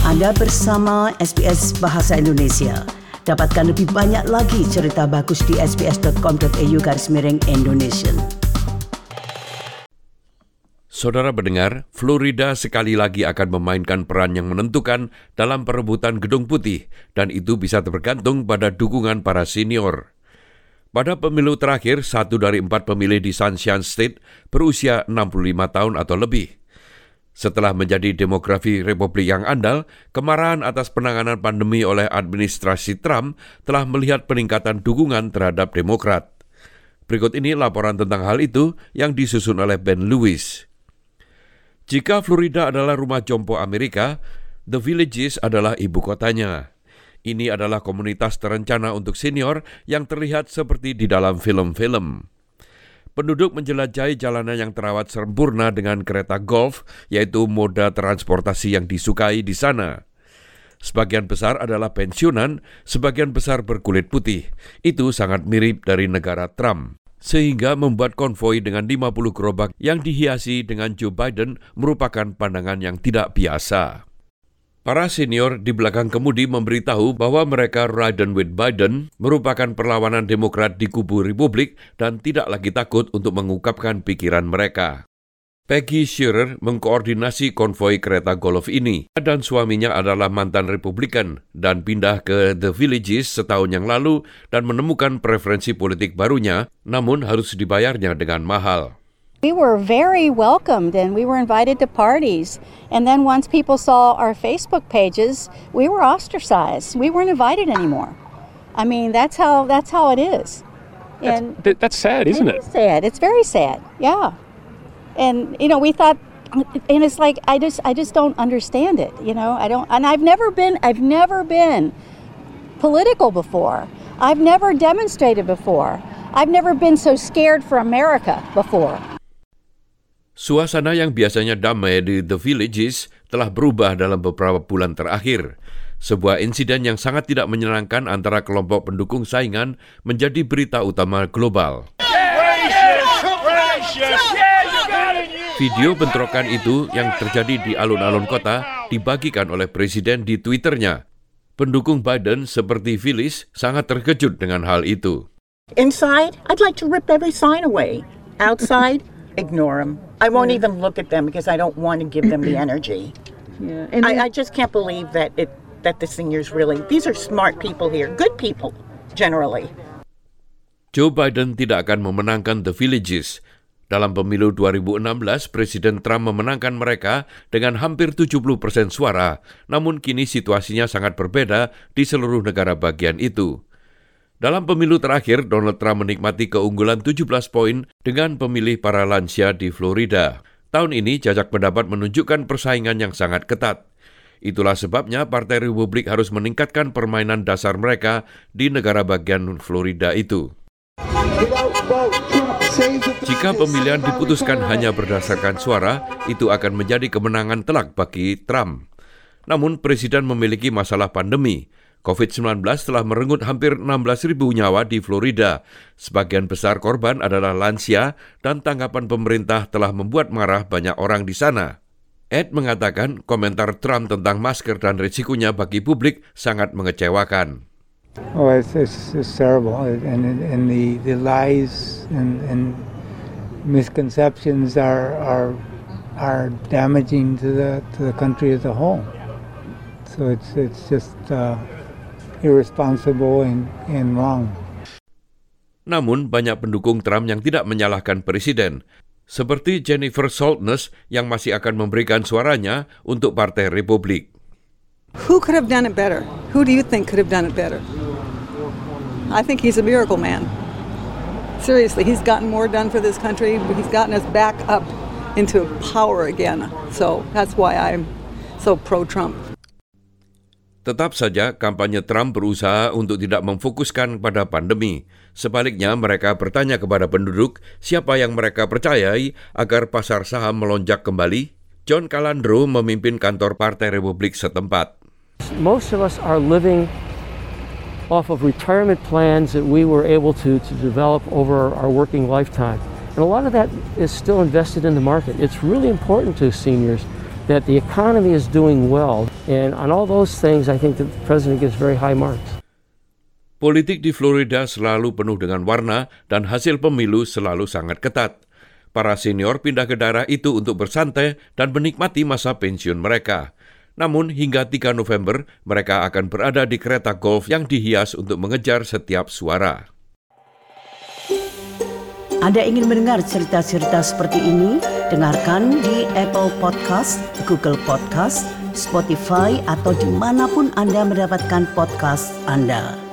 Anda bersama SBS Bahasa Indonesia. Dapatkan lebih banyak lagi cerita bagus di sbs.com.au/Indonesian. Saudara pendengar, Florida sekali lagi akan memainkan peran yang menentukan dalam perebutan Gedung Putih, dan itu bisa tergantung pada dukungan para senior. Pada pemilu terakhir, 1 dari 4 pemilih di Sunshine State berusia 65 tahun atau lebih. Setelah menjadi demografi Republik yang andal, kemarahan atas penanganan pandemi oleh administrasi Trump telah melihat peningkatan dukungan terhadap Demokrat. Berikut ini laporan tentang hal itu yang disusun oleh Ben Lewis. Jika Florida adalah rumah jompo Amerika, The Villages adalah ibu kotanya. Ini adalah komunitas terencana untuk senior yang terlihat seperti di dalam film-film. Penduduk menjelajahi jalanan yang terawat sempurna dengan kereta golf, yaitu moda transportasi yang disukai di sana. Sebagian besar adalah pensiunan, sebagian besar berkulit putih. Itu sangat mirip dari negara Trump. Sehingga membuat konvoi dengan 50 gerobak yang dihiasi dengan Joe Biden merupakan pandangan yang tidak biasa. Para senior di belakang kemudi memberitahu bahwa mereka riding with Biden merupakan perlawanan Demokrat di kubu Republik dan tidak lagi takut untuk mengungkapkan pikiran mereka. Peggy Shearer mengkoordinasi konvoi kereta golf ini, dan suaminya adalah mantan Republikan dan pindah ke The Villages setahun yang lalu dan menemukan preferensi politik barunya, namun harus dibayarnya dengan mahal. We were very welcomed and we were invited to parties. And then once people saw our Facebook pages, we were ostracized. We weren't invited anymore. I mean, that's how it is. And that's sad, isn't it? It's sad. It's very sad. Yeah. And we thought, and it's like I just don't understand it. And I've never been political before. I've never demonstrated before. I've never been so scared for America before. Suasana yang biasanya damai di The Villages telah berubah dalam beberapa bulan terakhir. Sebuah insiden yang sangat tidak menyenangkan antara kelompok pendukung saingan menjadi berita utama global. Video bentrokan itu yang terjadi di alun-alun kota dibagikan oleh Presiden di Twitternya. Pendukung Biden seperti Phyllis sangat terkejut dengan hal itu. Inside, I'd like to rip every sign away. Outside, ignore them. I won't even look at them because I don't want to give them the energy. Yeah, I just can't believe that the seniors really, these are smart people here, good people generally. Joe Biden tidak akan memenangkan The Villages. Dalam pemilu 2016, Presiden Trump memenangkan mereka dengan hampir 70% suara, namun kini situasinya sangat berbeda di seluruh negara bagian itu. Dalam pemilu terakhir, Donald Trump menikmati keunggulan 17 poin dengan pemilih para lansia di Florida. Tahun ini, jajak pendapat menunjukkan persaingan yang sangat ketat. Itulah sebabnya Partai Republik harus meningkatkan permainan dasar mereka di negara bagian Florida itu. Jika pemilihan diputuskan hanya berdasarkan suara, itu akan menjadi kemenangan telak bagi Trump. Namun, Presiden memiliki masalah pandemi. COVID-19 telah merenggut hampir 16.000 nyawa di Florida. Sebagian besar korban adalah lansia dan tanggapan pemerintah telah membuat marah banyak orang di sana. Ed mengatakan komentar Trump tentang masker dan risikonya bagi publik sangat mengecewakan. Oh, it's terrible, and the lies and misconceptions are damaging to the country as a whole. So it's just irresponsible and wrong. Namun banyak pendukung Trump yang tidak menyalahkan presiden, seperti Jennifer Saltness yang masih akan memberikan suaranya untuk Partai Republik. Who could have done it better? Who do you think could have done it better? I think he's a miracle man. Seriously, he's gotten more done for this country. He's gotten us back up into power again. So that's why I'm so pro-Trump. Tetap saja, kampanye Trump berusaha untuk tidak memfokuskan pada pandemi. Sebaliknya, mereka bertanya kepada penduduk siapa yang mereka percayai agar pasar saham melonjak kembali. John Calandro memimpin kantor Partai Republik setempat. Most of us are living off of retirement plans that we were able to develop over our working lifetime. And a lot of that is still invested in the market. It's really important to seniors that the economy is doing well. And on all those things, I think that the president gives very high marks. Politik di Florida selalu penuh dengan warna dan hasil pemilu selalu sangat ketat. Para senior pindah ke daerah itu untuk bersantai dan menikmati masa pensiun mereka. Namun hingga 3 November, mereka akan berada di kereta golf yang dihias untuk mengejar setiap suara. Anda ingin mendengar cerita-cerita seperti ini? Dengarkan di Apple Podcast, Google Podcast, Spotify, atau dimanapun Anda mendapatkan podcast Anda.